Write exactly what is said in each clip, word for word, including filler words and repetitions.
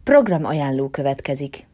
Program ajánló következik.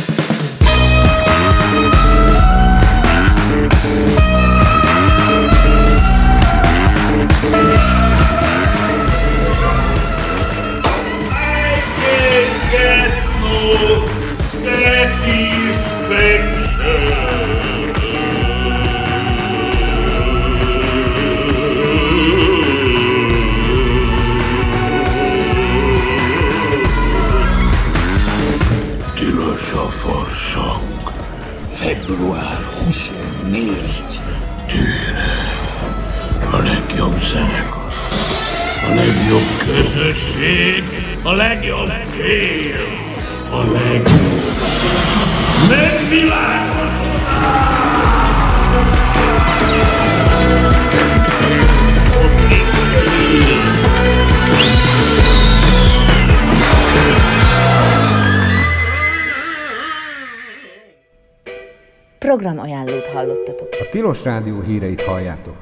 Tilos a farsang. február huszonnégy. Tűre. A legjobb zenekar. A legjobb közösség. A legjobb cél. A legjobb megvilágosodás. Program ajánlót hallottatok. A Tilos Rádió híreit halljátok.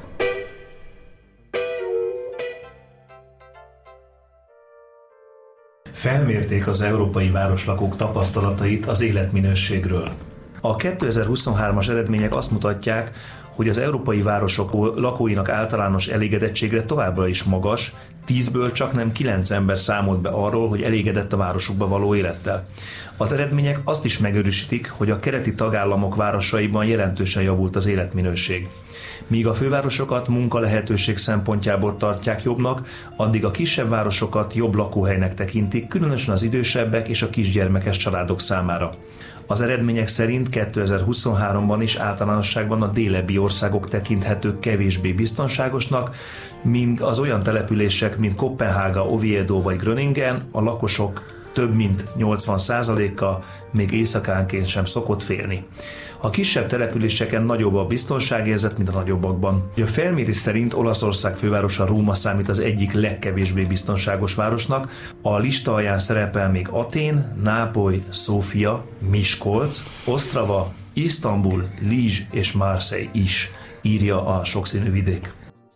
Felmérték az európai városlakók tapasztalatait az életminőségről. A kétezer-huszonhármas eredmények azt mutatják, hogy az európai városok lakóinak általános elégedettségre továbbra is magas, tízből csak nem kilenc ember számolt be arról, hogy elégedett a városukba való élettel. Az eredmények azt is megerősítik, hogy a keleti tagállamok városaiban jelentősen javult az életminőség. Míg a fővárosokat munkalehetőség szempontjából tartják jobbnak, addig a kisebb városokat jobb lakóhelynek tekintik, különösen az idősebbek és a kisgyermekes családok számára. Az eredmények szerint kétezer-huszonháromban is általánosságban a délebbi országok tekinthetők kevésbé biztonságosnak, mint az olyan települések, mint Koppenhága, Oviedo vagy Groningen, a lakosok több mint nyolcvan százaléka még éjszakánként sem szokott félni. A kisebb településeken nagyobb a biztonságérzet, mint a nagyobbakban. A felmérés szerint Olaszország fővárosa Róma számít az egyik legkevésbé biztonságos városnak. A lista alján szerepel még Atén, Nápoly, Szófia, Miskolc, Osztrava, Isztambul, Lizs és Marseille is, írja a sokszínű vidék.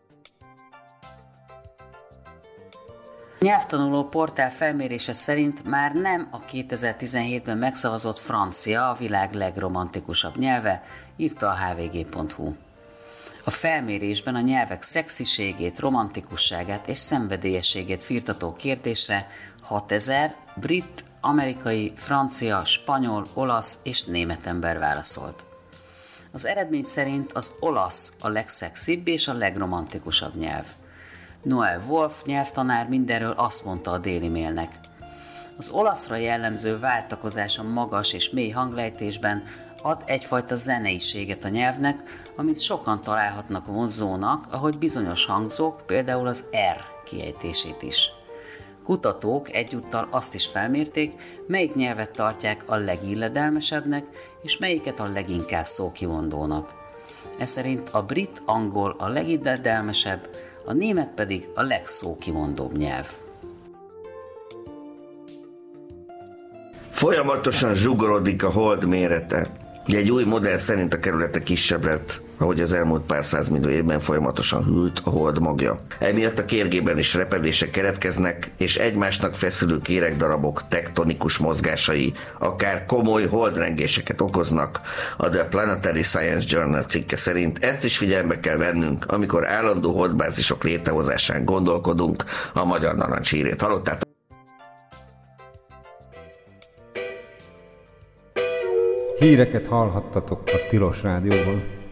Nyelvtanuló portál felmérése szerint már nem a kétezer-tizenhétben megszavazott francia a világ legromantikusabb nyelve, írta a há vé gé pont hú. A felmérésben a nyelvek szexiségét, romantikusságát és szenvedélyességét firtató kérdésre hatezer brit, amerikai, francia, spanyol, olasz és német ember válaszolt. Az eredmény szerint az olasz a legszexibb és a legromantikusabb nyelv. Noel Wolf nyelvtanár mindenről azt mondta a Daily Mailnek. Az olaszra jellemző váltakozás a magas és mély hanglejtésben ad egyfajta zeneiséget a nyelvnek, amit sokan találhatnak vonzónak, ahogy bizonyos hangzók, például az R kiejtését is. Kutatók egyúttal azt is felmérték, melyik nyelvet tartják a legilledelmesebbnek, és melyiket a leginkább szókimondónak. Ez szerint a brit angol a legilledelmesebb, a német pedig a legszókimondóbb nyelv. Folyamatosan zsugorodik a hold mérete. Egy új modell szerint a kerülete kisebb lett, ahogy az elmúlt pár százmillió évben folyamatosan hűlt a hold magja. Emiatt a kérgében is repedések keretkeznek, és egymásnak feszülő kéregdarabok tektonikus mozgásai akár komoly holdrengéseket okoznak. A The Planetary Science Journal cikke szerint ezt is figyelembe kell vennünk, amikor állandó holdbázisok létrehozásán gondolkodunk. A Magyar Narancs hírét hallottátok. Híreket hallhattatok a Tilos Rádióban.